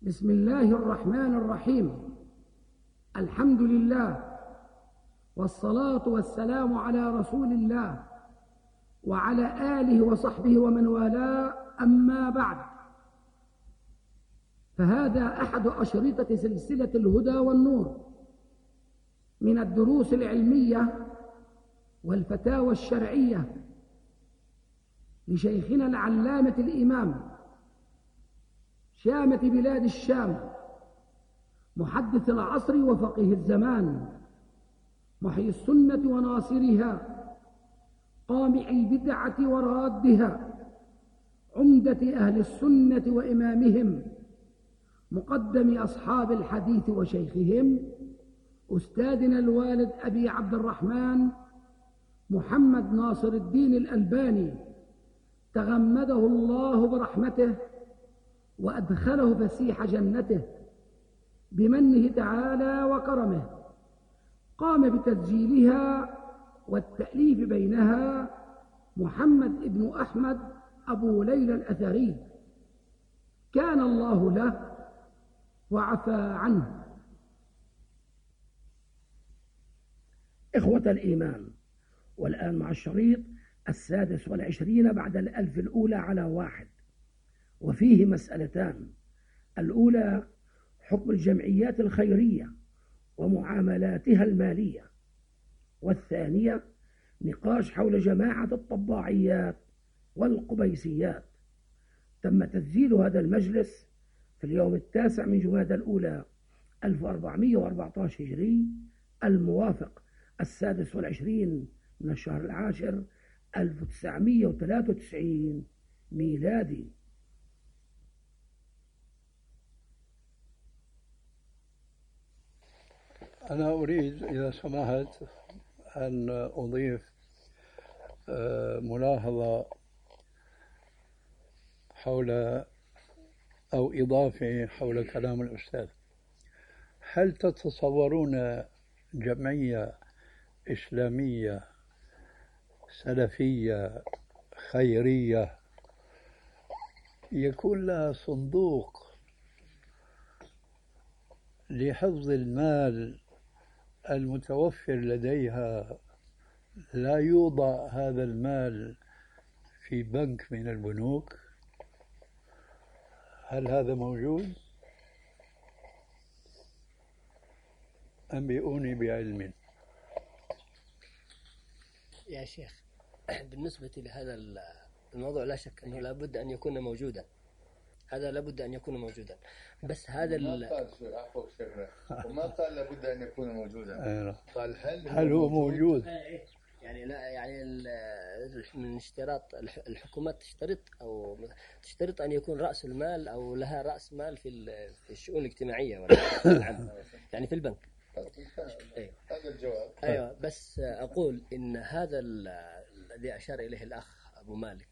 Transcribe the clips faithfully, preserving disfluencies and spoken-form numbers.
بسم الله الرحمن الرحيم. الحمد لله والصلاة والسلام على رسول الله وعلى آله وصحبه ومن والاه، أما بعد، فهذا أحد أشرطة سلسلة الهدى والنور من الدروس العلمية والفتاوى الشرعية لشيخنا العلامة الإمام شامة بلاد الشام، محدث العصر وفقيه الزمان، محيي السنة وناصرها، قامع البدعة ورادها، عمدة أهل السنة وإمامهم، مقدم أصحاب الحديث وشيخهم، أستاذنا الوالد أبي عبد الرحمن محمد ناصر الدين الألباني، تغمده الله برحمته وأدخله فسيح جنته بمنه تعالى وكرمه. قام بتسجيلها والتأليف بينها محمد ابن أحمد أبو ليلى الأثري، كان الله له وعفى عنه. إخوة الإيمان، والآن مع الشريط السادس والعشرين بعد الألف الأولى على واحد، وفيه مسألتان: الأولى حكم الجمعيات الخيرية ومعاملاتها المالية، والثانية نقاش حول جماعة الطباعيات والقبيسيات. تم تسجيل هذا المجلس في اليوم التاسع من جمادى الأولى ألف وأربعمائة وأربعة عشر هجري، الموافق السادس والعشرين من الشهر العاشر ألف وتسعمائة وثلاثة وتسعين ميلادي. أنا أريد إذا سمحت أن أضيف ملاحظة حول أو إضافة حول كلام الأستاذ. هل تتصورون جمعية إسلامية سلفية خيرية يكون لها صندوق لحفظ المال المتوفر لديها، لا يوضع هذا المال في بنك من البنوك؟ هل هذا موجود؟ أنبئوني بعلم. يا شيخ، بالنسبة لهذا الموضوع لا شك أنه لابد أن يكون موجودا، هذا لابد أن يكون موجودا، بس هذا ما قال شو عفوا شر وما قال لابد أن يكون موجودا، قال هل هو, هل هو موجود؟ يعني لا، يعني من اشتراط الحكومات تشترط أو تشترط أن يكون رأس المال أو لها رأس مال في في الشؤون الاجتماعية ولا يعني في البنك. أيوة. هذا الجواب. أيوة، بس أقول إن هذا الذي أشار إليه الأخ أبو مالك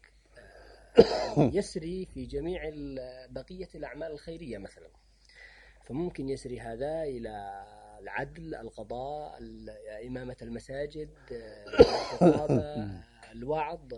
يسري في جميع بقية الأعمال الخيرية مثلا، فممكن يسري هذا إلى العدل، القضاء، إمامة المساجد، الخطابة، الوعظ،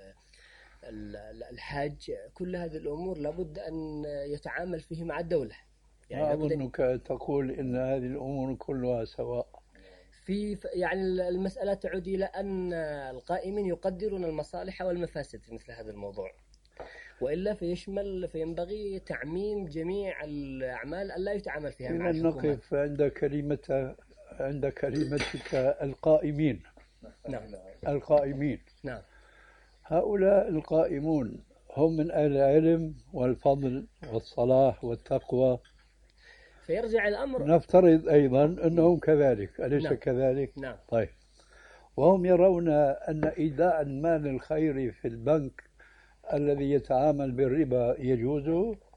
الحج، كل هذه الأمور لابد أن يتعامل فيه مع الدولة. يعني أظنك تقول إن هذه الأمور كلها سواء. في يعني المسألة تعود إلى أن القائمين يقدرون المصالح والمفاسد في مثل هذا الموضوع، وإلا فيشمل فينبغي تعميم جميع الأعمال ألا يتعامل فيها مع الحكومات. نقف عند كلمة عند كلمتك القائمين. نعم. القائمين. نعم. هؤلاء القائمون هم من أهل العلم والفضل والصلاح والتقوى، فيرجع الأمر نفترض أيضا أنهم كذلك، أليس نعم. كذلك؟ نعم. طيب، وهم يرون أن إيداع المال الخيري في البنك الذي يتعامل بالربا يجوز؟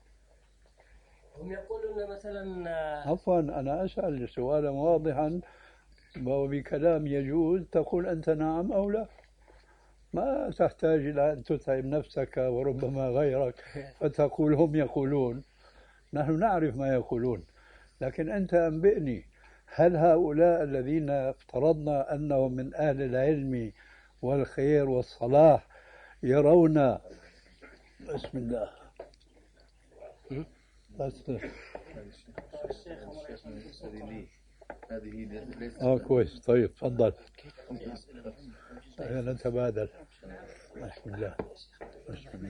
هم يقولون مثلا. عفوا، أنا أسأل سؤالا واضحا، وبكلام يجوز تقول أنت نعم أو لا، ما تحتاج إلى أن تتعب نفسك وربما غيرك فتقول هم يقولون. نحن نعرف ما يقولون، لكن أنت أنبئني، هل هؤلاء الذين افترضنا أنهم من أهل العلم والخير والصلاح يرون بسم الله بس هذه ليست اه كويس. طيب تفضل نتبادل. بسم الله بسم الله.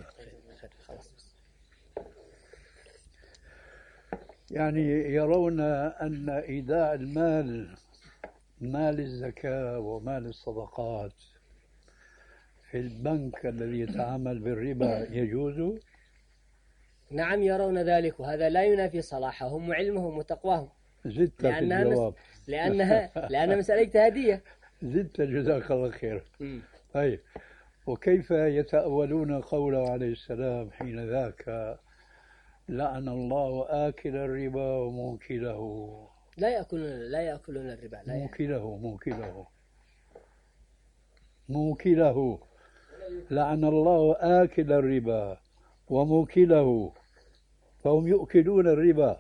يعني يرون أن إيداع المال، مال الزكاة ومال الصدقات، في البنك الذي يتعامل بالربا يجوز؟ نعم يرون ذلك، وهذا لا ينافي صلاحهم وعلمهم وتقواهم. زدت في الجواب. مس... لأنها لأن مسألة اجتهادية. زدت جزاك الله خير. طيب وكيف يتأولون قوله عليه السلام حين ذاك لعن الله آكل الربا وموكله؟ لا يأكلون لا يأكلون الربا. لا موكله موكله موكله لعن الله آكل الربا وموكله، فهم يؤكلون الربا.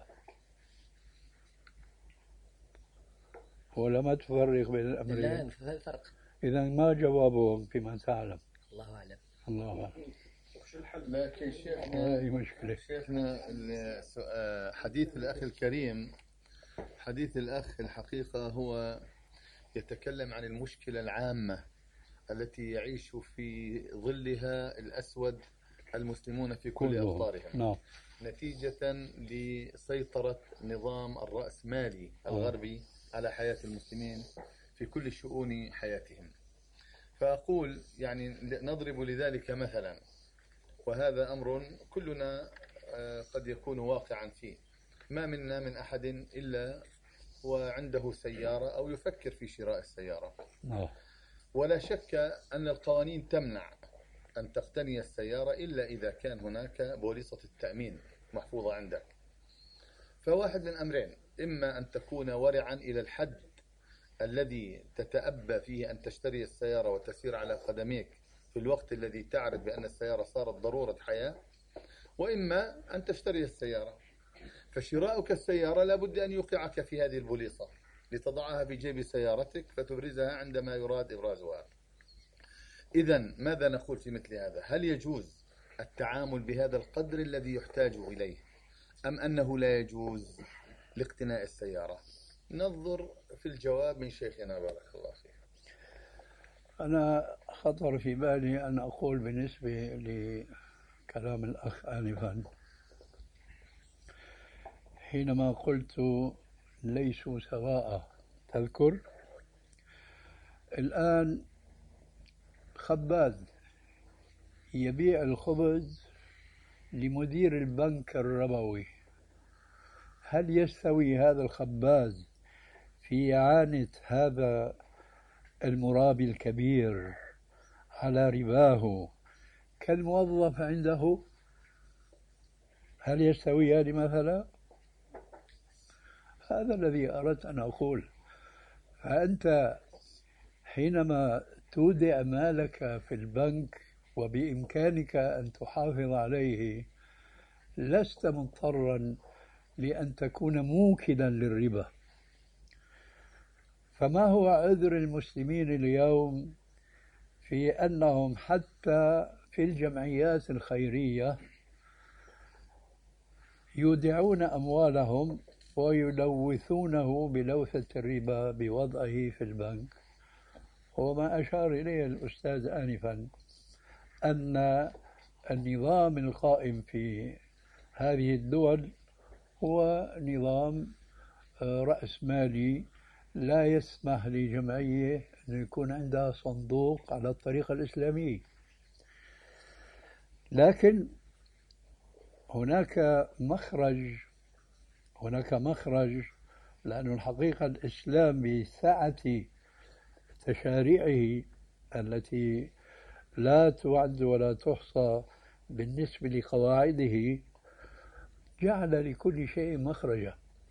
ولا ما تفرق بين الأمرين؟ لا ما فرق. إذا ما جوابهم فيما تعلم؟ الله أعلم. الله أعلم. لكن شيخنا أي مشكلة. شيخنا حديث الأخ الكريم، حديث الأخ الحقيقة هو يتكلم عن المشكلة العامة التي يعيش في ظلها الأسود المسلمون في كل أقطارهم. نعم. نتيجة لسيطرة نظام الرأسمالي الغربي على حياة المسلمين في كل شؤون حياتهم. فأقول يعني نضرب لذلك مثلا، وهذا أمر كلنا قد يكون واقعا فيه. ما منا من أحد إلا وعنده سيارة أو يفكر في شراء السيارة. ولا شك أن القوانين تمنع أن تقتني السيارة إلا إذا كان هناك بوليصة التأمين محفوظة عندك. فواحد من أمرين: إما أن تكون ورعا إلى الحد الذي تتأبى فيه أن تشتري السيارة وتسير على قدميك في الوقت الذي تعرف بأن السيارة صارت ضرورة حياة، وإما أن تشتري السيارة. فشراؤك السيارة لابد أن يوقعك في هذه البوليصة لتضعها في جيب سيارتك فتبرزها عندما يراد إبرازها. إذن ماذا نقول في مثل هذا؟ هل يجوز التعامل بهذا القدر الذي يحتاج إليه، أم أنه لا يجوز لاقتناء السيارة؟ ننظر في الجواب من شيخنا بارك الله فيه. أنا خطر في بالي أن أقول بالنسبة لكلام الأخ آنفا حينما قلت ليسوا سواء، تذكر الآن خباز يبيع الخبز لمدير البنك الربوي، هل يستوي هذا الخباز في إعانة هذا المرابي الكبير على رباه كالموظف عنده؟ هل يستويان مثلا؟ هذا الذي أردت أن أقول. فأنت حينما تودع مالك في البنك وبإمكانك أن تحافظ عليه لست مضطرا لأن تكون موكلا للربا. فما هو عذر المسلمين اليوم في أنهم حتى في الجمعيات الخيرية يودعون أموالهم ويلوثونه بلوثة الربا بوضعه في البنك؟ وما أشار إليه الأستاذ آنفا أن النظام القائم في هذه الدول هو نظام رأسمالي لا يسمح لجمعية أن يكون عندها صندوق على الطريقة الإسلامية. لكن هناك مخرج هناك مخرج لأن الحقيقة الإسلام بسعة تشاريعه التي لا تعد ولا تحصى بالنسبة لقواعده جعل لكل شيء مخرجا.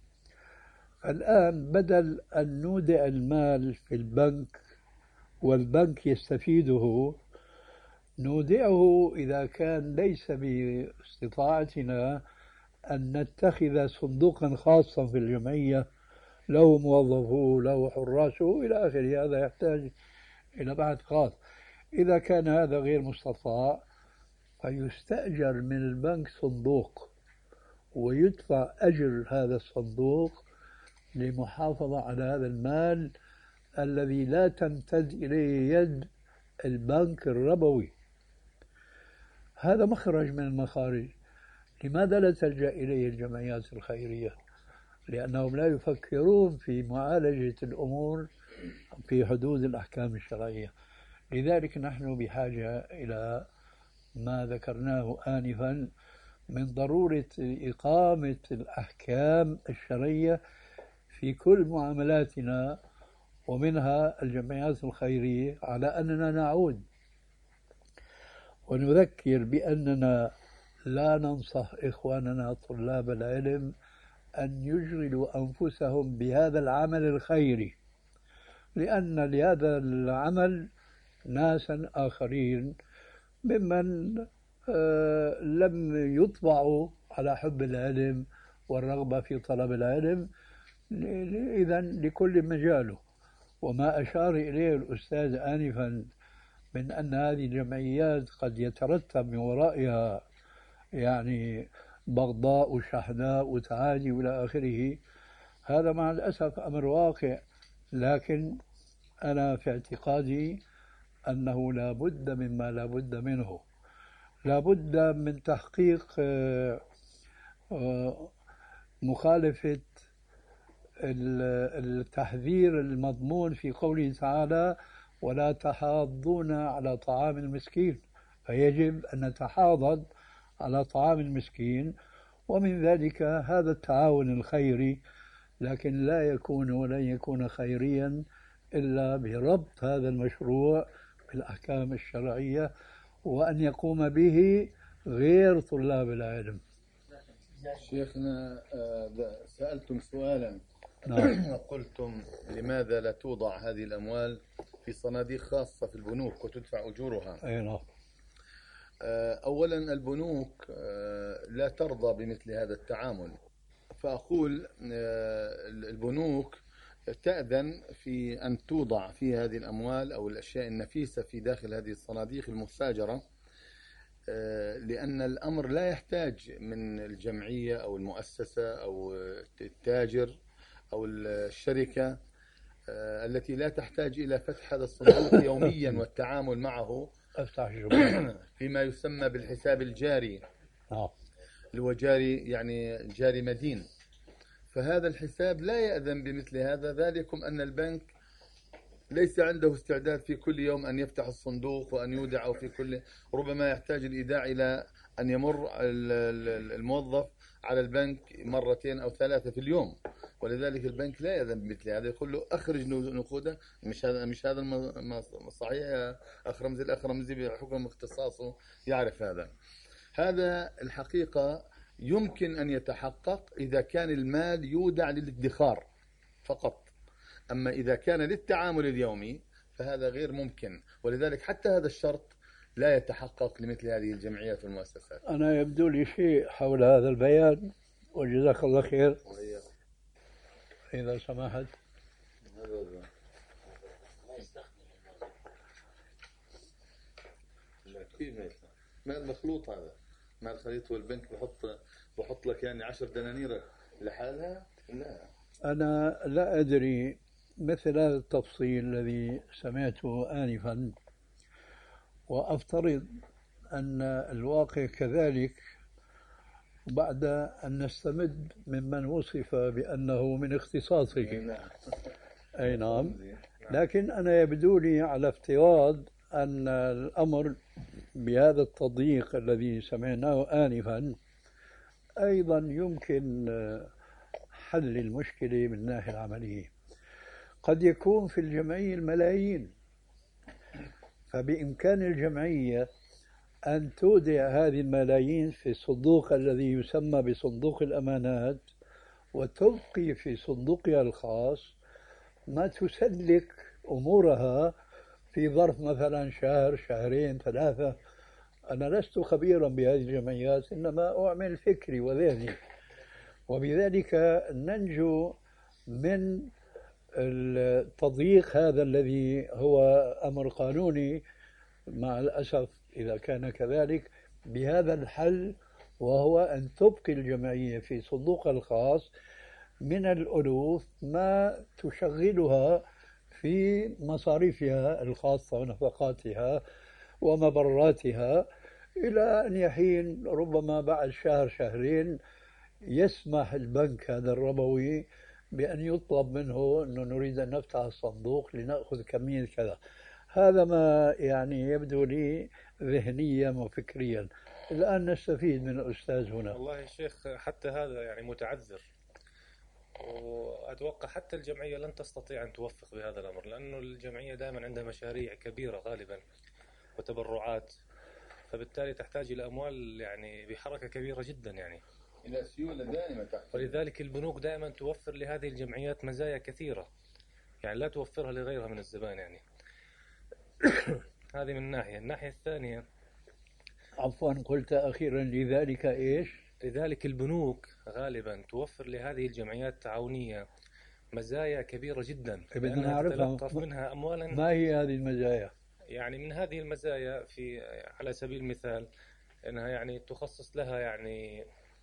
الآن بدل أن نودع المال في البنك والبنك يستفيده، نودعه إذا كان ليس باستطاعتنا أن نتخذ صندوقا خاصا في الجمعية له موظفوه له حراسه إلى آخره. هذا يحتاج إلى بحث خاص. إذا كان هذا غير مستطاع فيستأجر من البنك صندوق ويدفع أجر هذا الصندوق للمحافظة على هذا المال الذي لا تمتد إليه يد البنك الربوي. هذا مخرج من المخارج. لماذا لا تلجأ إليه الجمعيات الخيرية؟ لأنهم لا يفكرون في معالجة الأمور في حدود الأحكام الشرعية. لذلك نحن بحاجة إلى ما ذكرناه آنفا من ضرورة إقامة الأحكام الشرعية في كل معاملاتنا، ومنها الجمعيات الخيرية، على أننا نعود ونذكر بأننا لا ننصح إخواننا طلاب العلم أن يشغلوا أنفسهم بهذا العمل الخيري، لأن لهذا العمل ناسا آخرين ممن آه لم يطبعوا على حب العلم والرغبة في طلب العلم، إذن لكل مجاله. وما أشار إليه الأستاذ آنفا من أن هذه الجمعيات قد يترتب من ورائها يعني بغضاء وشحناء وتعادي إلى آخره، هذا مع الأسف أمر واقع. لكن أنا في اعتقادي أنه لا بد مما لا بد منه، لا بد من تحقيق مخالفة التحذير المضمون في قوله تعالى ولا تحاضون على طعام المسكين، فيجب أن نتحاضد على طعام المسكين، ومن ذلك هذا التعاون الخيري. لكن لا يكون ولن يكون خيريا إلا بربط هذا المشروع بالأحكام الشرعية، وأن يقوم به غير طلاب العلم. شيخنا سألتم سؤالا نعم. قلتم لماذا لا توضع هذه الأموال في صناديق خاصة في البنوك وتدفع أجورها؟ أي نعم. أولا البنوك لا ترضى بمثل هذا التعامل، فأقول البنوك تأذن في أن توضع في هذه الأموال أو الأشياء النفيسة في داخل هذه الصناديق المستأجرة، لأن الأمر لا يحتاج من الجمعية أو المؤسسة أو التاجر أو الشركة التي لا تحتاج إلى فتح هذا الصندوق يوميا والتعامل معه فيما يسمى بالحساب الجاري، اللي هو جاري يعني جاري مدين. فهذا الحساب لا يأذن بمثل هذا، ذلكم أن البنك ليس عنده استعداد في كل يوم أن يفتح الصندوق وأن يودع، أو في كل ربما يحتاج الإيداع إلى أن يمر الموظف على البنك مرتين أو ثلاثة في اليوم، ولذلك البنك لا يأذن بمثل هذا، يقول له أخرج نقوده. مش هذا مش هذا صحيح يا أخ رمزي؟ الأخ رمزي بحكم اختصاصه يعرف هذا. هذا الحقيقة يمكن أن يتحقق إذا كان المال يودع للادخار فقط، أما إذا كان للتعامل اليومي فهذا غير ممكن، ولذلك حتى هذا الشرط لا يتحقق لمثل هذه الجمعيات والمؤسسات. أنا يبدو لي شيء حول هذا البيان، وجزاك الله خير. إذا سمحت. مال مخلوط، هذا مال خليط، والبنك بحط بحط لك يعني عشر دنانير لحالها. لا أنا لا أدري مثل هذا التفصيل الذي سمعته آنفا، وأفترض أن الواقع كذلك بعد أن نستمد ممن وصف بأنه من اختصاصه. أي نعم. لكن أنا يبدو لي على افتراض أن الأمر بهذا التضييق الذي سمعناه آنفا أيضا يمكن حل المشكلة من الناحية العملية. قد يكون في الجمعية الملايين، فبإمكان الجمعية أن تودع هذه الملايين في الصندوق الذي يسمى بصندوق الأمانات، وتبقي في صندوقها الخاص ما تسلك أمورها في ظرف مثلا شهر شهرين ثلاثة. أنا لست خبيرا بهذه الجمعيات، إنما أعمل فكري وذهني، وبذلك ننجو من التضييق هذا الذي هو أمر قانوني. مع الأسف إذا كان كذلك بهذا الحل وهو أن تبقي الجمعية في صندوقها الخاص من الألوف ما تشغلها في مصاريفها الخاصة ونفقاتها ومبراتها، إلى أن يحين ربما بعد شهر شهرين يسمح البنك هذا الربوي بأن يطلب منه أنه نريد أن نفتح الصندوق لنأخذ كمية كذا. هذا ما يعني يبدو لي ذهنيا وفكريا. الآن نستفيد من الأستاذ هنا. والله يا شيخ حتى هذا يعني متعذر، وأتوقع حتى الجمعية لن تستطيع أن توفق بهذا الأمر، لأنه الجمعية دائما عندها مشاريع كبيرة غالبا وتبرعات، فبالتالي تحتاج إلى أموال يعني بحركة كبيرة جدا يعني إلى سيولة دائمة تحتاج. ولذلك البنوك دائما توفر لهذه الجمعيات مزايا كثيرة يعني لا توفرها لغيرها من الزبائن يعني. هذه من ناحية. الناحية الثانية عفوا قلت أخيرا لذلك إيش؟ لذلك البنوك غالبا توفر لهذه الجمعيات التعاونية مزايا كبيرة جدا، بدنا نعرفها منها أموالا. ما هي هذه المزايا؟ يعني من هذه المزايا في على سبيل المثال أنها يعني تخصص لها يعني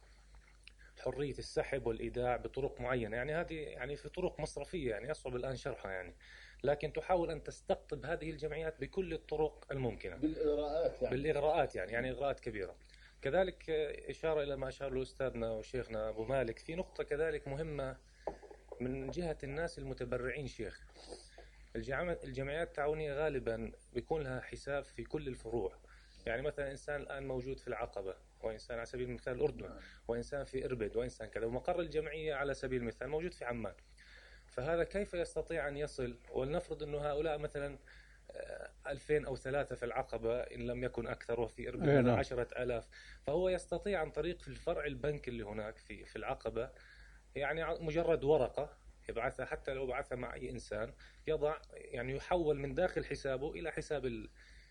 حرية السحب والإيداع بطرق معينة، يعني هذه يعني في طرق مصرفية يعني يصعب الآن شرحها يعني، لكن تحاول أن تستقطب هذه الجمعيات بكل الطرق الممكنة بالإغراءات يعني. بالإغراءات يعني يعني إغراءات كبيرة. كذلك إشارة إلى ما أشار له أستاذنا وشيخنا أبو مالك في نقطة كذلك مهمة من جهة الناس المتبرعين. شيخ الجمعيات التعاونية غالبا بيكون لها حساب في كل الفروع، يعني مثلا إنسان الآن موجود في العقبة، وإنسان على سبيل المثال الأردن، وإنسان في إربد، وإنسان كذا، ومقر الجمعية على سبيل المثال موجود في عمان. فهذا كيف يستطيع أن يصل؟ ولنفرض أنه هؤلاء مثلا ألفين أو ثلاثة في العقبة إن لم يكن أكثر، وفي إربد عشرة آلاف، فهو يستطيع عن طريق في الفرع البنك اللي هناك في في العقبة يعني مجرد ورقة يبعثها، حتى لو بعثها مع أي إنسان يضع يعني يحول من داخل حسابه إلى حساب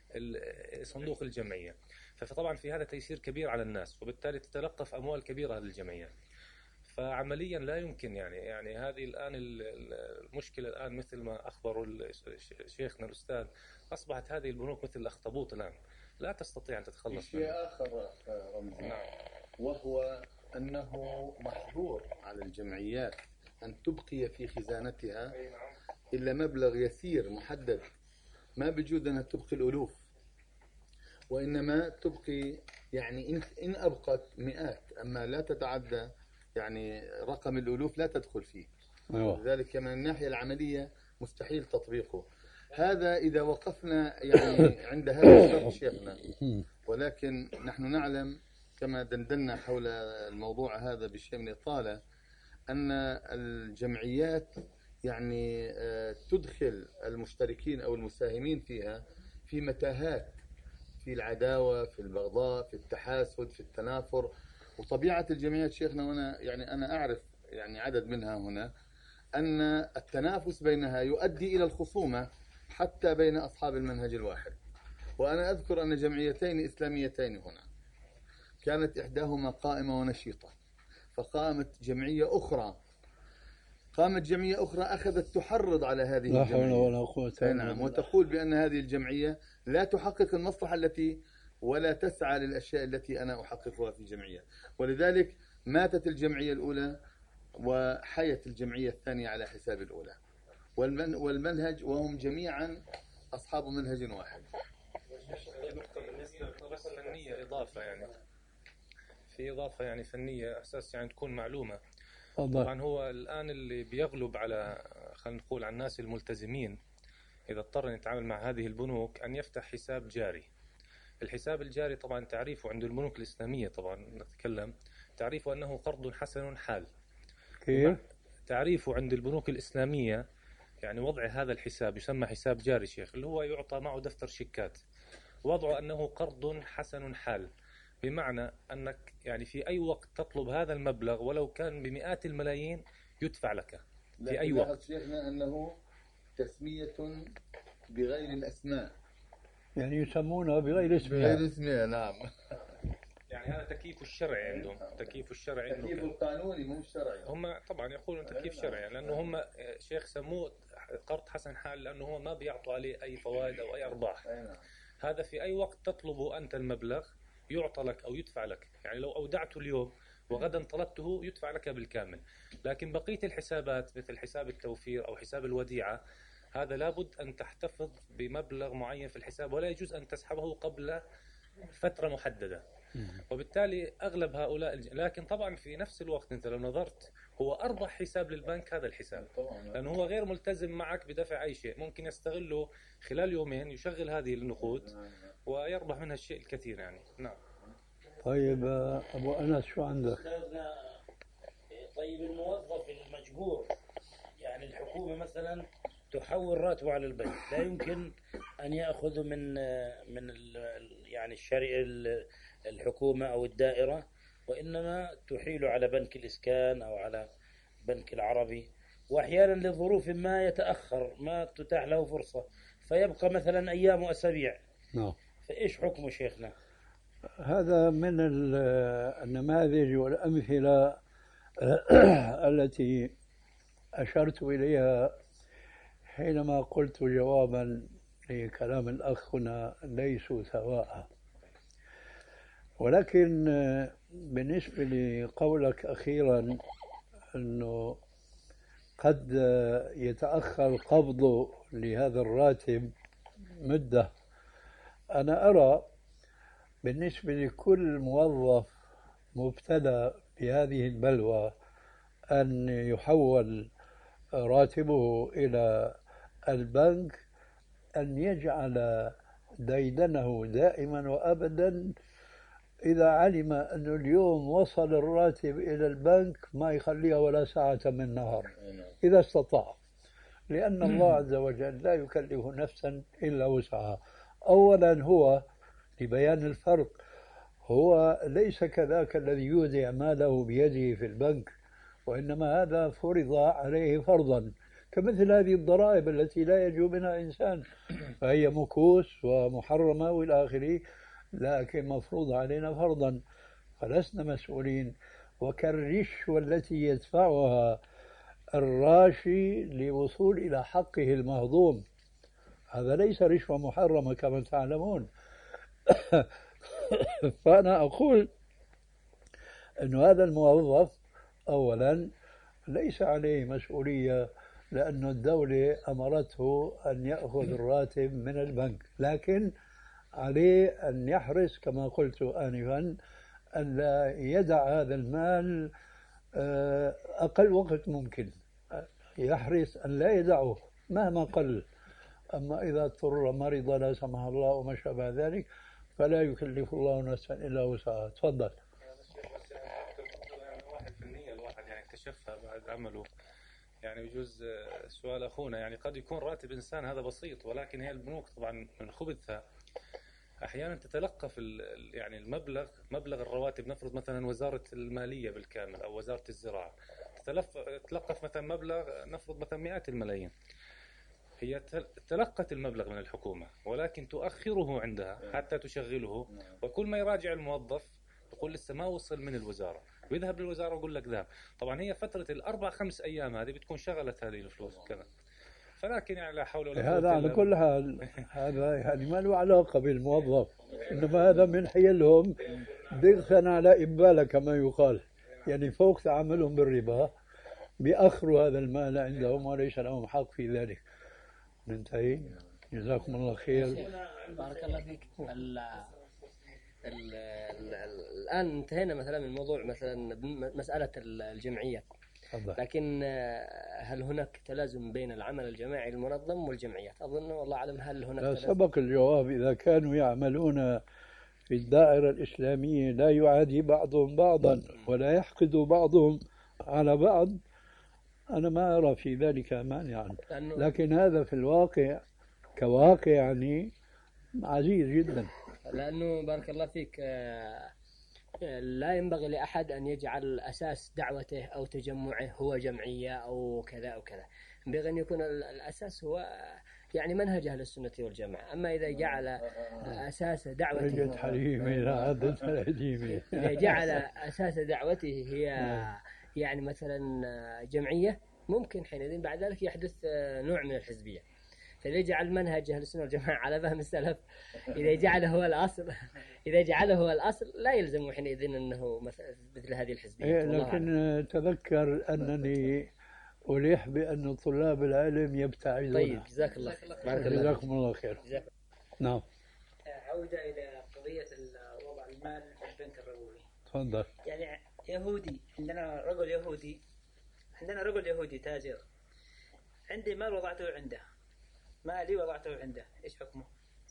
صندوق الجمعية. فطبعا في هذا تيسير كبير على الناس، وبالتالي تتلقف أموال كبيرة للجمعية. فعمليا لا يمكن يعني يعني هذه الآن المشكلة الآن مثل ما أخبروا شيخنا الأستاذ، أصبحت هذه البنوك مثل الأخطبوط الآن لا تستطيع أن تتخلص منها. شيء آخر رمزي، نعم، وهو أنه محظور على الجمعيات أن تبقي في خزانتها إلا مبلغ يسير محدد، ما بجوز أنها تبقي الألوف، وإنما تبقي يعني إن إن أبقت مئات، أما لا تتعدى يعني رقم الألوف لا تدخل فيه. لذلك من الناحية العملية مستحيل تطبيقه. هذا إذا وقفنا يعني عند هذا الشرط شيخنا، ولكن نحن نعلم كما دندنا حول الموضوع هذا بشيء من الإطالة أن الجمعيات يعني تدخل المشتركين أو المساهمين فيها في متاهات، في العداوة، في البغضاء، في التحاسد، في التنافر. وطبيعة الجمعيات شيخنا، وأنا يعني أنا أعرف يعني عدد منها هنا، أن التنافس بينها يؤدي إلى الخصومة حتى بين أصحاب المنهج الواحد. وأنا أذكر أن جمعيتين إسلاميتين هنا كانت إحداهما قائمة ونشيطة، فقامت جمعية أخرى قامت جمعية أخرى أخذت تحرض على هذه لا الجمعية، حول ولا قوة إلا نعم، بالله. وتقول بأن هذه الجمعية لا تحقق المصلحة التي ولا تسعى للأشياء التي أنا أحققها في الجمعية. ولذلك ماتت الجمعية الأولى وحيت الجمعية الثانية على حساب الأولى، والمن والمنهج وهم جميعا أصحاب منهج واحد. نقطة بالنسبة بس فنية إضافة يعني في إضافة يعني فنية أساس يعني تكون معلومة. طبعا هو الآن اللي بيغلب على خلينا نقول على الناس الملتزمين إذا اضطر أن يتعامل مع هذه البنوك أن يفتح حساب جاري. الحساب الجاري طبعا تعريفه عند البنوك الإسلامية، طبعا نتكلم تعريفه أنه قرض حسن حال. كيف؟ تعريفه عند البنوك الإسلامية يعني وضع هذا الحساب يسمى حساب جاري شيخ، اللي هو يعطى معه دفتر شيكات، وضعه أنه قرض حسن حال، بمعنى أنك يعني في أي وقت تطلب هذا المبلغ ولو كان بمئات الملايين يدفع لك في أي وقت. شيخنا أنه تسمية بغير الأسماء، يعني يسمونها بغير اسمها. بغير اسمها، نعم. يعني هذا تكييف الشرعي عندهم، تكييف الشرعي تكييف عندهم. القانوني مو الشرعي. هم طبعا يقولون تكييف شرعي لأنه هم شيخ سموه قرض حسن حال لأنه هو ما بيعطوا عليه أي فوائد أو أي أرباح. هذا في أي وقت تطلب أنت المبلغ يعطى لك أو يدفع لك، يعني لو أودعته اليوم وغدا طلبته يدفع لك بالكامل. لكن بقية الحسابات مثل حساب التوفير أو حساب الوديعة هذا لابد أن تحتفظ بمبلغ معين في الحساب، ولا يجوز أن تسحبه قبل فترة محددة. وبالتالي أغلب هؤلاء، لكن طبعا في نفس الوقت أنت لو نظرت هو أربح حساب للبنك هذا الحساب، لأنه هو غير ملتزم معك بدفع أي شيء، ممكن يستغله خلال يومين يشغل هذه النقود ويربح منها الشيء الكثير يعني. نعم. طيب أبو أنس شو عندك؟ طيب الموظف المجبور، يعني الحكومة مثلا تحول راتبه على البنك، لا يمكن أن يأخذ من من يعني الشريعة الحكومة أو الدائرة، وإنما تحيل على بنك الإسكان أو على بنك العربي، وأحيانا لظروف ما يتأخر، ما تتاح له فرصة فيبقى مثلا أيام وأسابيع. نعم. فإيش حكمه شيخنا؟ هذا من النماذج والأمثلة التي أشرت إليها حينما قلت جوابا لكلام الأخ هنا ليسوا سواء. ولكن بالنسبة لقولك أخيرا أنه قد يتأخر قبضه لهذا الراتب مدة، أنا أرى بالنسبة لكل موظف مبتلى بهذه البلوى أن يحول راتبه إلى البنك أن يجعل ديدنه دائما وأبدا، إذا علم أن اليوم وصل الراتب إلى البنك ما يخليها ولا ساعة من نهار إذا استطاع، لأن الله عز وجل لا يكلف نفسا إلا وسعها. أولا هو لبيان الفرق، هو ليس كذاك الذي يودع ماله بيده في البنك، وإنما هذا فرض عليه فرضا، كمثل هذه الضرائب التي لا ينجو منها إنسان، فهي مكوس ومحرمة والى آخره، لكن مفروض علينا فرضا، فلسنا مسؤولين. وكالرشوة التي يدفعها الراشي لوصول إلى حقه المهضوم، هذا ليس رشوة محرمة كما تعلمون. فأنا أقول أن هذا الموظف أولا ليس عليه مسؤولية، لأن الدولة أمرته أن يأخذ الراتب من البنك، لكن عليه أن يحرص كما قلت آنفا أن لا يدع هذا المال أقل وقت ممكن، يحرص أن لا يدعه مهما قل. أما إذا اضطر مرض لا سمح الله وما شابه ذلك فلا يكلف الله نفسا إلا وسعها. تفضل. واحد في المية الواحد يعني اكتشفها بعد عمله، يعني يجوز سؤال أخونا، يعني قد يكون راتب إنسان هذا بسيط، ولكن هي البنوك طبعا من خبثها أحيانا تتلقف يعني المبلغ مبلغ الرواتب، نفرض مثلا وزارة المالية بالكامل أو وزارة الزراعة تتلقف مثلا مبلغ نفرض مثلا مئات الملايين، هي تلقت المبلغ من الحكومة ولكن تؤخره عندها حتى تشغله، وكل ما يراجع الموظف يقول لسه ما وصل من الوزارة، ويذهب للوزارة ويقول لك ذهب. طبعا هي فترة الأربع خمس أيام هذه بتكون شغلت هذه الفلوس كذا، فلكن يعني لا حول ولا قوة. هذا على كل حال هذا يعني ما له علاقة بالموظف، إنما هذا من حيلهم ضغطا على إبالة كما يقال، يعني فوق تعاملهم بالربا بيأخروا هذا المال عندهم وليس لهم حق في ذلك. ننتهي. جزاكم الله خير. بارك الله فيك. ال ال ال الآن انتهينا مثلا من موضوع مثلا مسألة الجمعيات، لكن هل هناك تلازم بين العمل الجماعي المنظم والجمعيات؟ أظن والله أعلم هل هناك لا، سبق الجواب. إذا كانوا يعملون في الدائرة الإسلامية لا يعادي بعضهم بعضا ولا يحقد بعضهم على بعض، أنا ما أرى في ذلك مانعا، لكن هذا في الواقع كواقع يعني عزيز جدا. لأنه بارك الله فيك لا ينبغي لأحد أن يجعل أساس دعوته أو تجمعه هو جمعية أو كذا أو كذا، ينبغي أن يكون الأساس هو يعني منهج أهل السنة والجماعة. أما إذا جعل أساس دعوته إذا جعل أساس دعوته هي يعني مثلا جمعية، ممكن حينئذ بعد ذلك يحدث نوع من الحزبية. فليجعل منهج أهل السنة والجماعة على فهم السلف، إذا جعله هو الأصل إذا جعله هو الأصل لا يلزم حينئذ أنه مثل هذه الحزبية. إيه، لكن تذكر أنني أليح بأن طلاب العلم يبتعدون. طيب جزاك الله خير. بارك الله جزاكم الله خير. نعم. عودة إلى قضية وضع المال في البنك الربوي. تفضل. يعني يهودي، عندنا رجل يهودي عندنا رجل يهودي تاجر، عندي مال وضعته عنده، مالي وضعته عنده، إيش حكمه؟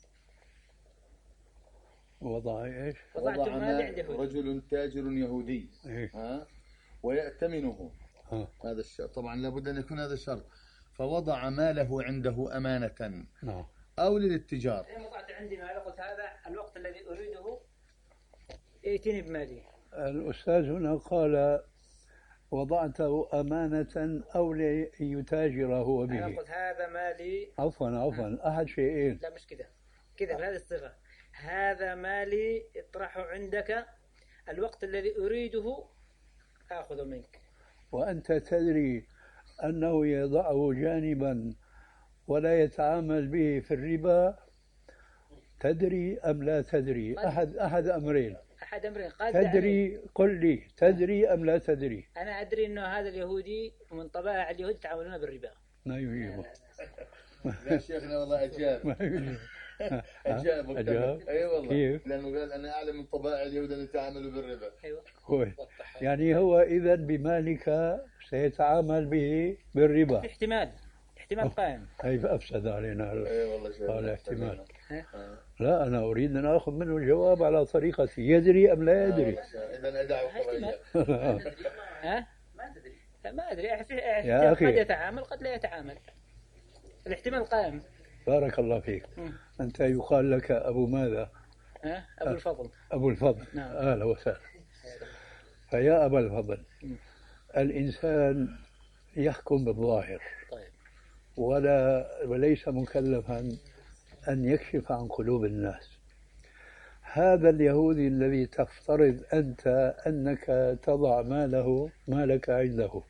وضع إيش؟ وضعت وضع مالي عند يهودي. رجل تاجر يهودي إيه؟ ها ويأتمنه. ها. هذا الشرط طبعا لابد أن يكون هذا الشرط. فوضع ماله عنده أمانة. نعم. أو للاتجار. أنا وضعت عندي مال، قلت هذا الوقت الذي أريده ائتني بمالي. الأستاذ هنا قال وضعته أمانة أو ليتاجر هو به. أنا قلت هذا مالي. عفوا عفوا أحد شيئين. لا مش كده كده بهذه الصيغة، هذا مالي اطرحه عندك، الوقت الذي أريده آخذ منك. وأنت تدري أنه يضعه جانبا ولا يتعامل به في الربا، تدري أم لا تدري؟ أحد أحد أمرين. أحد أمرين. قد تدري، قل لي تدري أم لا تدري؟ أنا أدري أنه هذا اليهودي ومن طبائع اليهود يتعاملون بالربا. ما يجيبه. يا شيخنا والله أجاب. ما يجيبه. أجاب. أجاب. أي والله. كيف؟ لأنه قال أنا أعلم من طبائع اليهود أن يتعاملوا بالربا. أيوة. هو يعني هو إذا بمالك سيتعامل به بالربا. احتمال احتمال قائم. هي أفسد علينا. أي والله شيخ. قال احتمال. لا أنا أريد أن أخذ منه الجواب على طريقتي، يدري أم لا يدري؟ إذا أدعوا احتمال. ها؟ ما تدري. ما أدري. يا أخي. قد يتعامل قد لا يتعامل. الاحتمال قائم. بارك الله فيك. أنت يقال لك أبو ماذا؟ ها؟ أبو الفضل. أبو الفضل. نعم. أهلا وسهلا. فيا أبا الفضل، الإنسان يحكم بالظاهر. طيب. ولا وليس مكلفا أن يكشف عن قلوب الناس. هذا اليهودي الذي تفترض أنت أنك تضع ماله مالك عنده،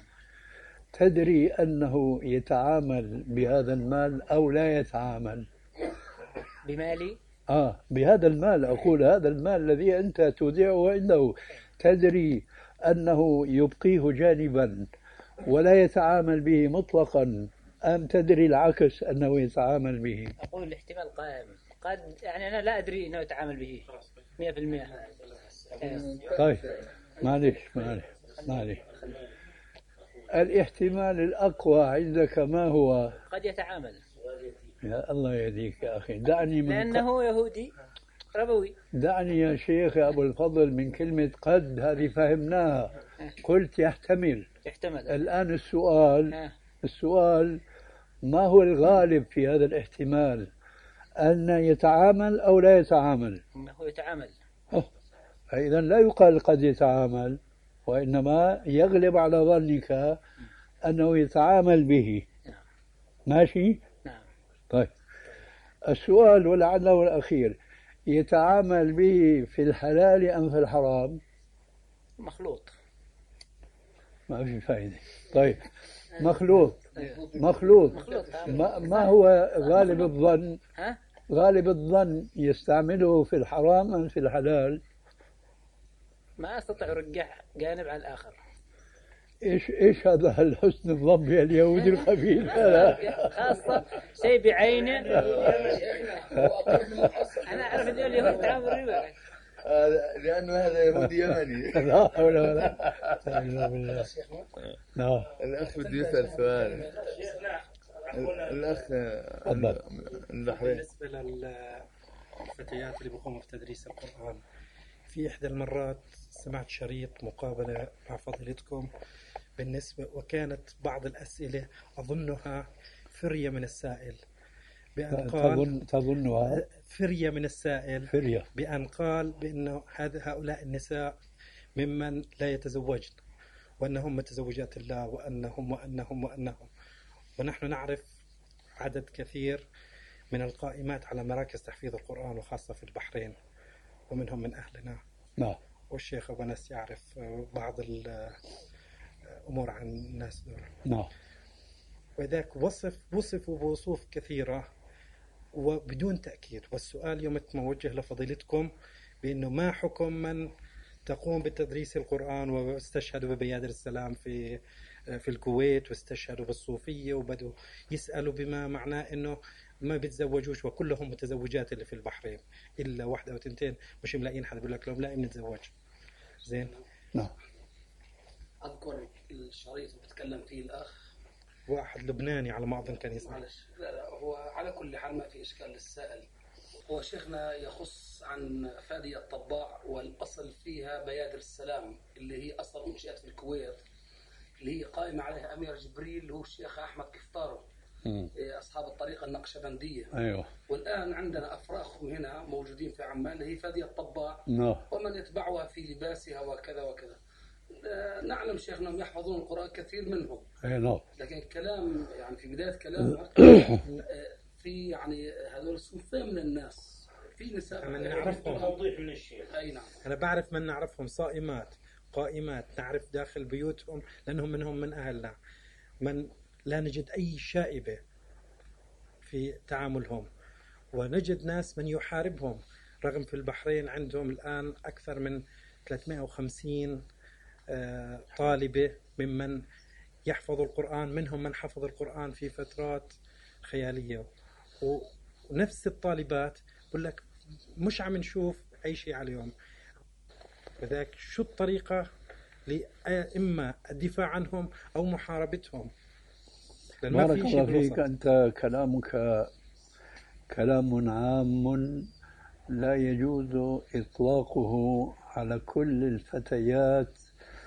تدري أنه يتعامل بهذا المال أو لا يتعامل بمالي؟ آه بهذا المال، أقول هذا المال الذي أنت تودعه عنده، تدري أنه يبقيه جانبا ولا يتعامل به مطلقا، أم تدري العكس أنه يتعامل به؟ أقول الاحتمال قائم. قد يعني أنا لا أدري أنه يتعامل به مئة في المئة. طيب معلش معلش معلش الاحتمال الأقوى عندك ما هو؟ قد يتعامل. يا الله يهديك يا أخي، دعني من لأنه يهودي ربوي. دعني يا شيخ يا أبو الفضل من كلمة قد، هذه فهمناها. قلت يحتمل. يحتمل. الآن السؤال ها. السؤال ما هو الغالب في هذا الاحتمال؟ أن يتعامل أو لا يتعامل؟ هو يتعامل. فإذا لا يقال قد يتعامل، وإنما يغلب على ظنك أنه يتعامل به. ماشي؟ نعم. طيب السؤال ولعله الأخير، يتعامل به في الحلال أم في الحرام؟ مخلوط. ما في فائدة. طيب مخلوط. مخلوط. ما, ما هو غالب الظن؟ ها؟ غالب الظن يستعمله في الحرام أم في الحلال؟ ما أستطيع أرجح جانب على الآخر. إيش إيش هذا الحسن الظن باليهود الخبيث؟ خاصة شيء بعينه. أنا أعرف أن اليهود تعامل الربا. لأنه هذا يهودي يمني. لا حول ولا قوة بالله. نعم. الأخ بده يسأل سؤال. الأخ تفضل. بالنسبة للفتيات اللي بيقوموا بتدريس القرآن، في إحدى المرات سمعت شريط مقابلة مع فضيلتكم بالنسبة، وكانت بعض الأسئلة أظنها فرية من السائل بأن قال تظن تظنها فرية من السائل فرية بأن قال بأنه هذا هؤلاء النساء ممن لا يتزوجن، وأنهم متزوجات الله، وأنهم وأنهم وأنهم ونحن نعرف عدد كثير من القائمات على مراكز تحفيظ القرآن وخاصة في البحرين، ومنهم من أهلنا. نعم. والشيخ أبو أنس يعرف بعض الأمور عن الناس دول. نعم. وذاك وصف وصفوا بوصوف كثيرة وبدون تأكيد. والسؤال يوم موجه لفضيلتكم بأنه ما حكم من تقوم بتدريس القرآن واستشهدوا ببيادر السلام في في الكويت واستشهدوا بالصوفية وبدوا يسألوا بما معناه أنه ما بيتزوجوش وكلهم متزوجات اللي في البحرين إلا واحدة أو تنتين مش ملاقيين حد بيقول لك لهم لا بنتزوج. زين. نعم. أذكر الشريط اللي بتكلم فيه الأخ واحد لبناني على ما أظن كان يسمع. معلش لا لا هو على كل حال ما في إشكال للسائل. هو شيخنا يخص عن فادية الطباع والأصل فيها بيادر السلام اللي هي أصلا أنشئت في الكويت اللي هي قائمة عليها أمير جبريل اللي هو الشيخ أحمد كفتارو أصحاب الطريقة النقشبندية. أيوه. والآن عندنا أفراخهم هنا موجودين في عمان اللي هي فادية الطباع نعم. ومن يتبعها في لباسها وكذا وكذا. نعلم شيخنا أنهم يحفظون القرآن كثير منهم. أي نعم. لكن كلام يعني في بداية كلامك في يعني هذول صنفين من الناس في نساء أنا نعرفهم. توضيح من الشيخ. أي نعم. أنا بعرف من نعرفهم صائمات قائمات نعرف داخل بيوتهم لأنهم منهم من أهلنا من لا نجد أي شائبة في تعاملهم ونجد ناس من يحاربهم رغم في البحرين عندهم الآن أكثر من ثلاثمائة وخمسين طالبة ممن يحفظوا القرآن منهم من حفظ القرآن في فترات خيالية ونفس الطالبات بقول لك مش عم نشوف أي شيء عليهم. وذاك شو الطريقة لإما الدفاع عنهم أو محاربتهم؟ بارك الله فيك. أنت كلامك كلام عام لا يجوز إطلاقه على كل الفتيات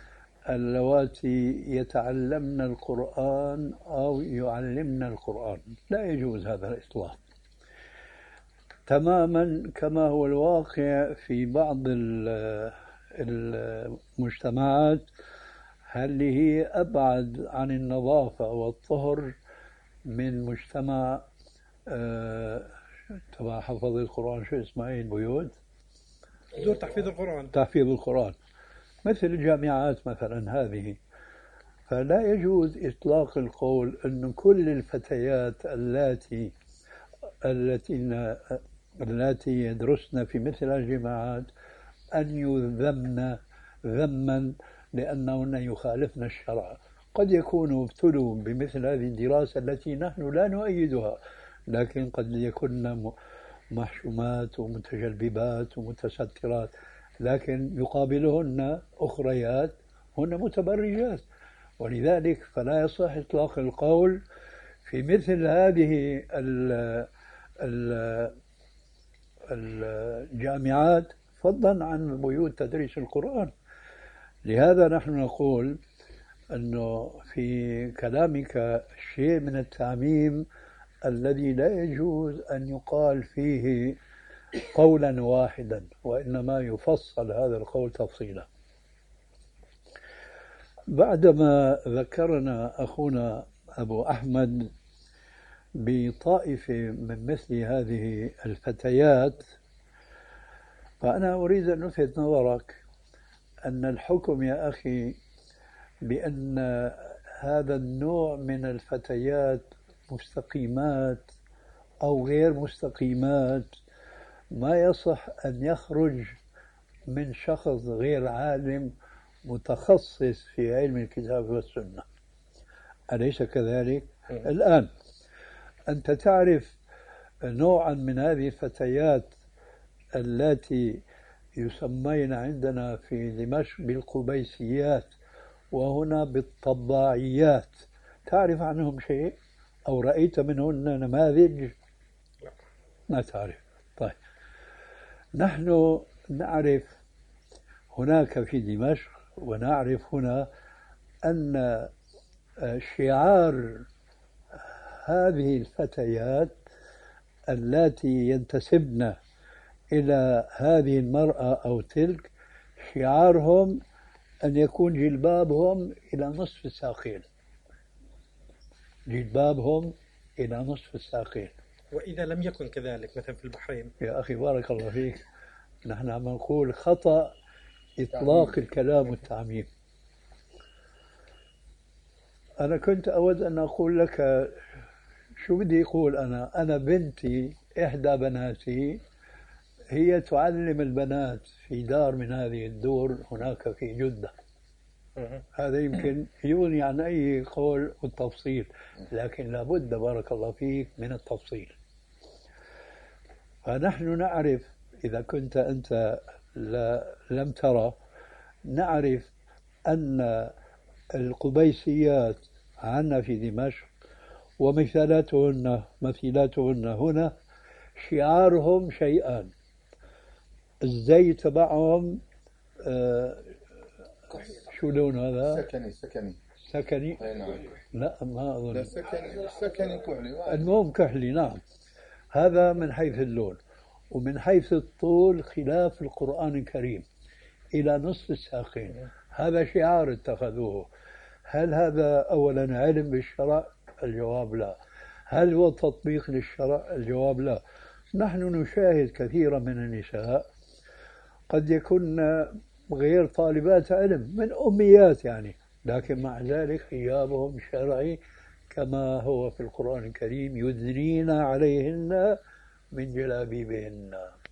اللواتي يتعلمن القرآن أو يعلمن القرآن، لا يجوز هذا الإطلاق تماما كما هو الواقع في بعض المجتمعات اللي هي أبعد عن النظافة والطهر من مجتمع تبع حفظ القرآن. شو اسمها هي البيوت؟ دور تحفيظ القرآن. تحفيظ القرآن مثل الجامعات مثلا هذه. فلا يجوز إطلاق القول أن كل الفتيات اللاتي التي التي يدرسن في مثل الجامعات أن يذمن ذما لأنهن يخالفن الشرع. قد يكونوا ابتلوا بمثل هذه الدراسة التي نحن لا نؤيدها، لكن قد يكون محشومات ومتجلببات ومتسترات، لكن يقابلهن أخريات هن متبرجات. ولذلك فلا يصح إطلاق القول في مثل هذه الجامعات فضلا عن بيوت تدريس القرآن. لهذا نحن نقول أنه في كلامك شيء من التعميم الذي لا يجوز أن يقال فيه قولا واحدا، وإنما يفصل هذا القول تفصيلا. بعدما ذكرنا أخونا أبو أحمد بطائفة من مثل هذه الفتيات، فأنا أريد أن ألفت نظرك أن الحكم يا أخي بأن هذا النوع من الفتيات مستقيمات أو غير مستقيمات ما يصح أن يخرج من شخص غير عالم متخصص في علم الكتاب والسنة. أليس كذلك؟ الآن أنت تعرف نوعا من هذه الفتيات التي يسمين عندنا في دمشق بالقبيسيات وهنا بالطباعيات، تعرف عنهم شيء أو رأيت منهن نماذج؟ ما تعرف. طيب نحن نعرف هناك في دمشق ونعرف هنا أن شعار هذه الفتيات التي ينتسبن إلى هذه المرأة أو تلك شعارهم أن يكون جلبابهم إلى نصف الساقين، جلبابهم إلى نصف الساقين. وإذا لم يكن كذلك مثلا في البحرين؟ يا أخي بارك الله فيك، نحن عم نقول خطأ إطلاق الكلام والتعميم. أنا كنت أود أن أقول لك شو بدي أقول. أنا أنا بنتي إحدى بناتي هي تعلم البنات في دار من هذه الدور هناك في جدة. هذا يمكن يغني عن أي قول والتفصيل، لكن لابد بارك الله فيك من التفصيل. فنحن نعرف، إذا كنت أنت لم ترى، نعرف أن القبيسيات عنا في دمشق ومثالاتهن مثيلاتهن هنا شعارهم شيئان. الزي تبعهم آه شو لون هذا؟ سكني سكني سكني؟ نعم. لا ما أظن. لا سكني سكني كحلي. المهم كحلي. نعم، هذا من حيث اللون. ومن حيث الطول خلاف القرآن الكريم إلى نصف الساقين. هذا شعار اتخذوه. هل هذا أولا علم بالشرع؟ الجواب لا. هل هو تطبيق للشرع؟ الجواب لا. نحن نشاهد كثيرا من النساء قد يكون غير طالبات علم، من أميات يعني، لكن مع ذلك حجابهم شرعي كما هو في القرآن الكريم: يدنين عليهن من جلابيبهن.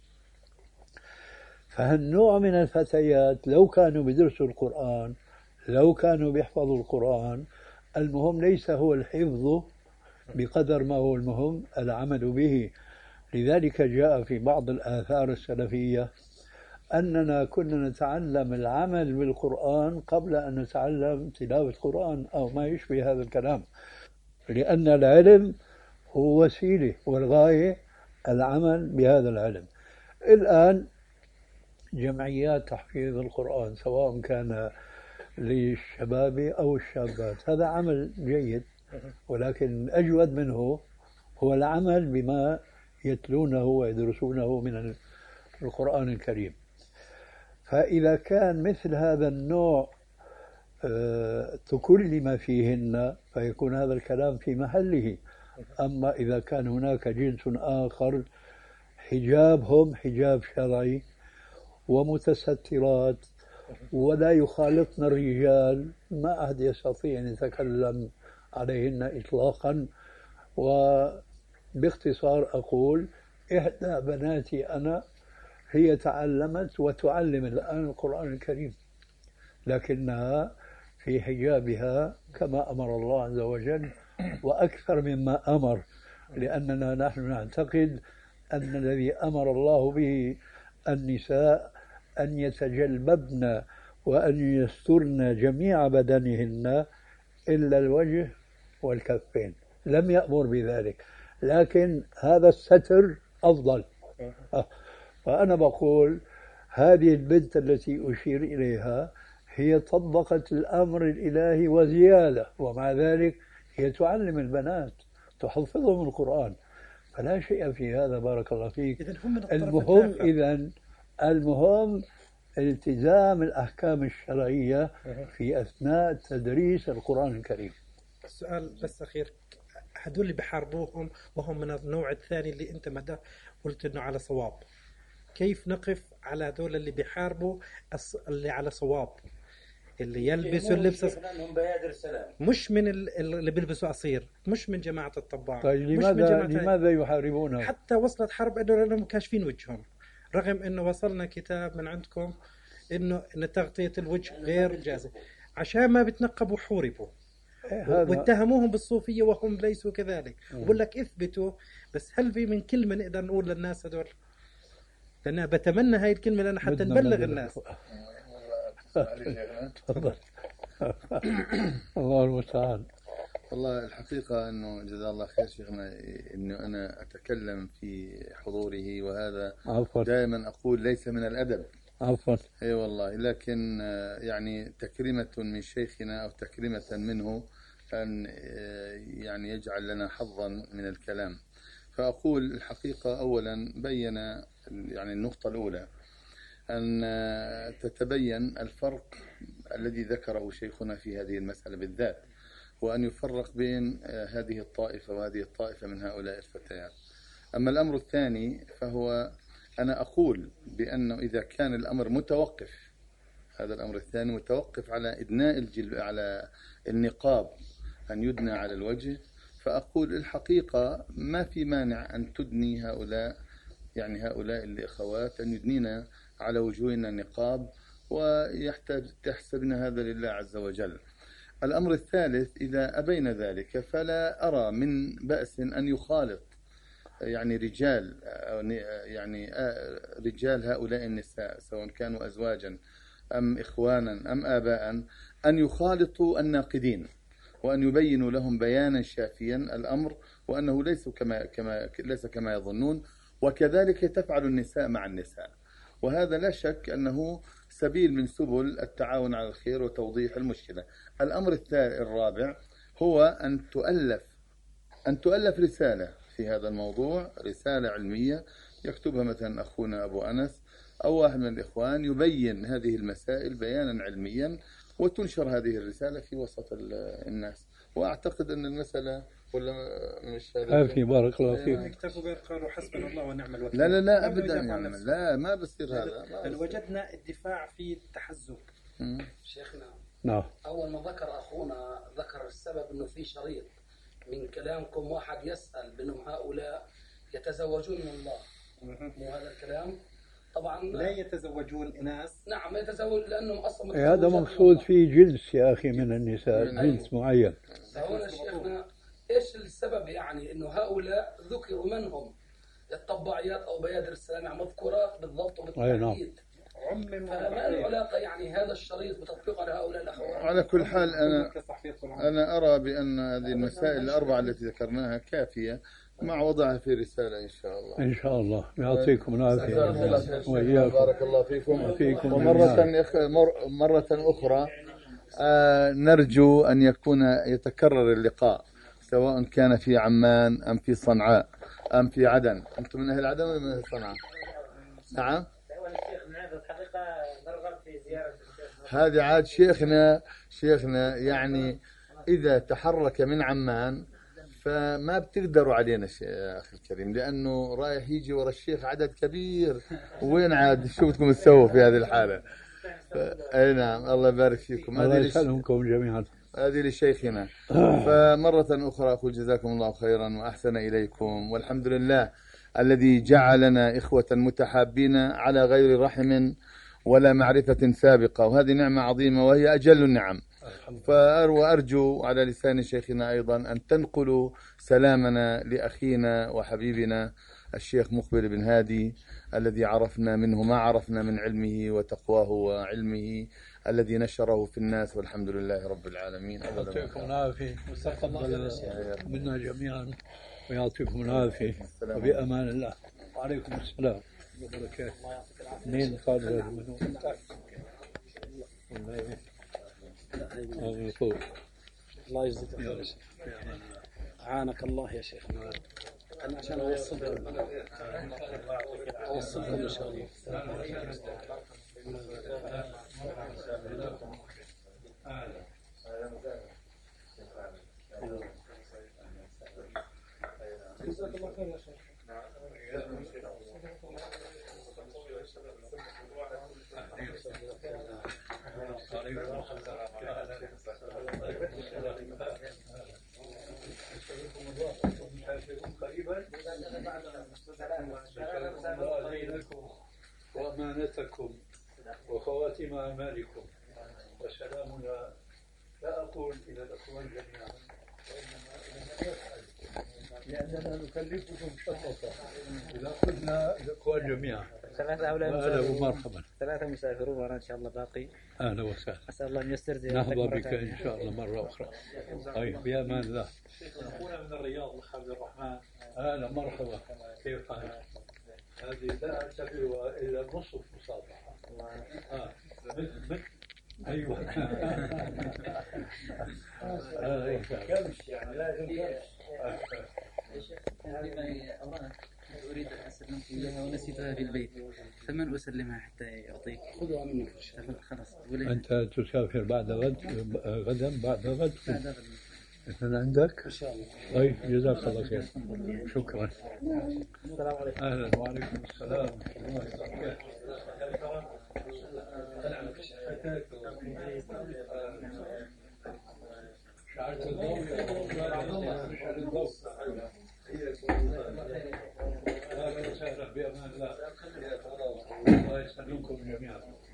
فهالنوع من الفتيات لو كانوا بيدرسوا القرآن، لو كانوا بيحفظوا القرآن، المهم ليس هو الحفظ بقدر ما هو المهم العمل به. لذلك جاء في بعض الآثار السلفية أننا كنا نتعلم العمل بالقرآن قبل أن نتعلم تلاوة القرآن أو ما يشبه هذا الكلام، لأن العلم هو وسيلة والغاية العمل بهذا العلم. الآن جمعيات تحفيظ القرآن سواء كان للشباب أو الشابات هذا عمل جيد، ولكن أجود منه هو العمل بما يتلونه ويدرسونه من القرآن الكريم. فإذا كان مثل هذا النوع تكلم فيهن فيكون هذا الكلام في محله. أما إذا كان هناك جنس آخر حجابهم حجاب شرعي ومتسترات ولا يخالطن الرجال، ما أحد يستطيع أن يتكلم عليهن إطلاقا. وباختصار أقول إحدى بناتي أنا هي تعلمت وتعلم الآن القرآن الكريم، لكنها في حجابها كما أمر الله عز وجل وأكثر مما أمر، لأننا نحن نعتقد أن الذي أمر الله به النساء أن يتجلببن وأن يسترن جميع بدنهن إلا الوجه والكفين، لم يأمر بذلك، لكن هذا الستر أفضل. فأنا بقول هذه البنت التي أشير إليها هي طبقت الأمر الإلهي وزيادة، ومع ذلك هي تعلم البنات تحفظهم القرآن، فلا شيء في هذا بارك الله فيك. المهم إذن المهم التزام الأحكام الشرعية في أثناء تدريس القرآن الكريم. السؤال بس أخير، هدول اللي بحاربوهم وهم من النوع الثاني اللي أنت مدى قلت إنه على صواب، كيف نقف على هدول اللي بيحاربوا اللي على صواب، اللي يلبسوا اللبس مش من اللي بيلبسوا قصير، مش من جماعة الطباع؟ طيب لماذا لماذا يحاربونه؟ حتى وصلت حرب انه لانهم كاشفين وجههم، رغم انه وصلنا كتاب من عندكم انه ان تغطية الوجه غير جازة، عشان ما بتنقبوا حوربوا واتهموهم بالصوفية وهم ليسوا كذلك. وبقول لك اثبتوا، بس هل في من كلمة نقدر نقول للناس هذول؟ لأن بتمنى هاي الكلمة لأن حتى نبلغ الناس. تفضل. الله المستعان. والله الحقيقة أنه جزاه الله خير شيخنا أنه أنا أتكلم في حضوره، وهذا عفوا. دائما أقول ليس من الأدب. عفوا. أي والله، لكن يعني تكريمة من شيخنا أو تكريمة منه أن يعني يجعل لنا حظا من الكلام. فأقول الحقيقة أولا بين يعني النقطة الأولى أن تتبين الفرق الذي ذكره شيخنا في هذه المسألة بالذات، وأن يفرق بين هذه الطائفة وهذه الطائفة من هؤلاء الفتيات. أما الأمر الثاني فهو أنا أقول بأنه إذا كان الأمر متوقف، هذا الأمر الثاني متوقف على إدناء الجلب على النقاب أن يدنى على الوجه، فأقول الحقيقة ما في مانع أن تدني هؤلاء، يعني هؤلاء الأخوات أن يدنينا على وجوهنا نقاب ويحتسبن هذا لله عز وجل. الأمر الثالث، إذا أبين ذلك فلا أرى من بأس أن يخالط يعني رجال يعني رجال هؤلاء النساء سواء كانوا أزواجا أم إخوانا أم آباء، أن يخالطوا الناقدين وأن يبينوا لهم بيانا شافيا الأمر، وأنه ليس كما كما ليس كما يظنون. وكذلك تفعل النساء مع النساء، وهذا لا شك أنه سبيل من سبل التعاون على الخير وتوضيح المشكلة. الأمر الرابع هو أن تؤلف أن تؤلف رسالة في هذا الموضوع، رسالة علمية يكتبها مثلا أخونا أبو أنس أو واحد من الإخوان يبين هذه المسائل بيانا علميا، وتنشر هذه الرسالة في وسط الناس. وأعتقد أن المسألة ولا مش في بارك الله فيك. يكتفوا بأن قالوا حسبنا الله ونعم الوكيل. لا لا لا أبدا يعني لا ما بصير هذا. بل وجدنا الدفاع في التحزب. شيخنا نعم. أول ما ذكر أخونا ذكر السبب إنه في شريط من كلامكم واحد يسأل بأنهم هؤلاء يتزوجون من الله، مو هذا الكلام؟ طبعا لا يتزوجون إناث. نعم يتزوج لأنهم أصلا إيه هذا مقصود فيه جنس يا أخي من النساء، جنس معين. فهنا شيخنا إيش السبب يعني إنه هؤلاء ذكروا منهم الطباعيات أو بيادر السلام مذكورات بالضبط وبالتحديد. فما العلاقة يعني هذا الشريط بتطبيق على هؤلاء الأخوات؟ على كل حال أنا أنا أرى بأن هذه المسائل الأربعة التي ذكرناها كافية مع وضعها في رسالة إن شاء الله. إن شاء الله يعطيكم العافية وإياكم. بارك الله فيكم. وفيكم. ومرة مرة أخرى آه نرجو أن يكون يتكرر اللقاء سواء كان في عمان أم في صنعاء أم في عدن. أنتم من أهل عدن ولا من أهل صنعاء؟ نعم. هذه عاد شيخنا شيخنا يعني إذا تحرك من عمان فما بتقدروا علينا يا أخي الكريم، لأنه رايح يجي ورا الشيخ عدد كبير، وين عاد شو بدكم تسووا في هذه الحالة؟ أي نعم الله يبارك فيكم. الله يسلمكم جميعا. هذه لشيخنا. فمرة أخرى أقول جزاكم الله خيرا وأحسن إليكم، والحمد لله الذي جعلنا إخوة متحابين على غير رحم ولا معرفة سابقة، وهذه نعمة عظيمة وهي أجل النعم. وأرجو على لسان شيخنا أيضا أن تنقلوا سلامنا لأخينا وحبيبنا الشيخ مقبل بن هادي الذي عرفنا منه ما عرفنا من علمه وتقواه وعلمه الذي نشره في الناس، والحمد لله رب العالمين. يعطيكم العافية وتقبل منا جميعا ويعطيكم العافية وبأمان الله. وعليكم السلام وبركاته. مين قادر الله يجزيك خير. عانك الله يا شيخ. أنا عشان أوصلكم أوصلكم إن شاء الله. جزاك الله خير يا شيخ. وأمانتكم وخواتم أعمالكم وسلامنا لا أقول إلى الأخوان جميعا لأننا نكلفكم شططا إذا قلنا الأخوان جميعا. ثلاثة أولاد مسافرون مرحبا. ثلاثة مسافرون ورانا إن شاء الله باقي. أهلا وسهلا. أسأل الله أن يستر زيارتك. نحظى بك إن شاء الله مرة أخرى. طيب بأمان الله. أخونا من الرياض عبد الرحمن. أهلا مرحبا كيف حالك؟ هذه لا أعتبرها إلا نصف مصافحة. آه. أيوة. كمش يعني لازم كمش. هذه أوراق أريد أن أسلمك إياها ونسيتها في البيت، فمن أسلمها حتى يعطيك؟ خذها منك. خلاص. أنت تسافر بعد غد غدا بعد غد؟ بعد غد. إذن عندك؟ إن شاء الله. طيب جزاك الله خير. شكرا. السلام عليكم. أهلا وعليكم السلام ورحمة الله وبركاته. شعلت الضوء مشعل الضوء اهلا وسهلا بامان الله الله يسلمكم جميعا